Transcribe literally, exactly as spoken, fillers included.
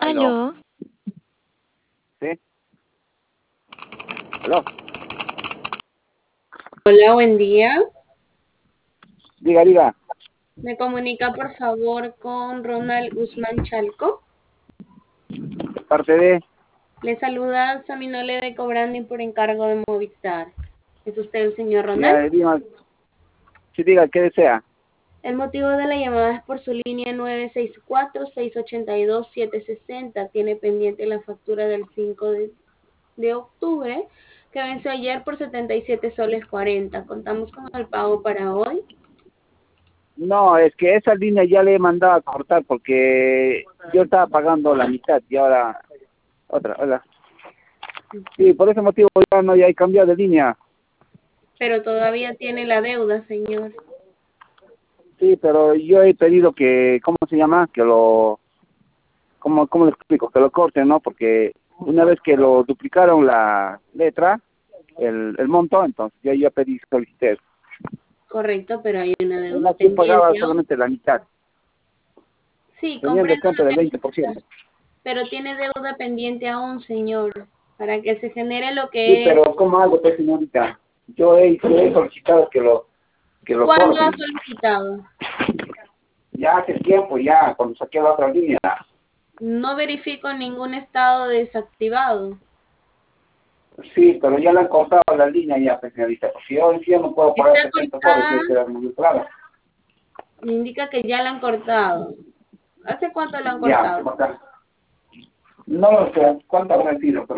Aló, Aló, ¿sí? Aló, Hola, buen día. diga, diga. ¿Me comunica por favor con Ronald Guzmán Chalco? Parte de, Le saluda Saminole de Cobrandi por encargo de Movistar. ¿Es usted el señor Ronald? ya, diga, sí, diga, ¿qué desea? El motivo de la llamada es por su línea nueve seis cuatro, seis ocho dos, siete seis cero. Tiene pendiente la factura del cinco de, de octubre que venció ayer por setenta y siete soles cuarenta. Contamos con el pago para hoy. No, es que esa línea ya le he mandado a cortar porque yo estaba pagando la mitad y ahora otra, hola. Sí, por ese motivo ya no, ya he cambiado de línea. Pero todavía tiene la deuda, señor. Sí, pero yo he pedido que, ¿cómo se llama? Que lo, ¿cómo, cómo le explico? Que lo corten, ¿no? Porque una vez que lo duplicaron la letra, el, el monto, entonces ya yo pedí, solicité. Correcto, pero hay una deuda Una sí pagaba pendiente aún. solamente la mitad. Sí, Tenía el comprendo descuento lo del que veinte por necesita, ciento. pero tiene deuda pendiente aún, señor, para que se genere lo Sí, que pero es. ¿cómo hago, pues, señorita? Yo he, yo he solicitado que lo, que lo ¿Cuándo ha corten. solicitado? Ya hace tiempo, ya, cuando saqué la otra línea. No verifico ningún estado desactivado. Sí, pero ya le han cortado la línea ya, pues, señorita. Si yo ya no puedo pagar Está trescientos soles, cortada, tiene que darme mi entrada. me indica que ya la han cortado. ¿Hace cuánto la han Ya, cortado? acá. No lo sé cuánto habrá sido, pero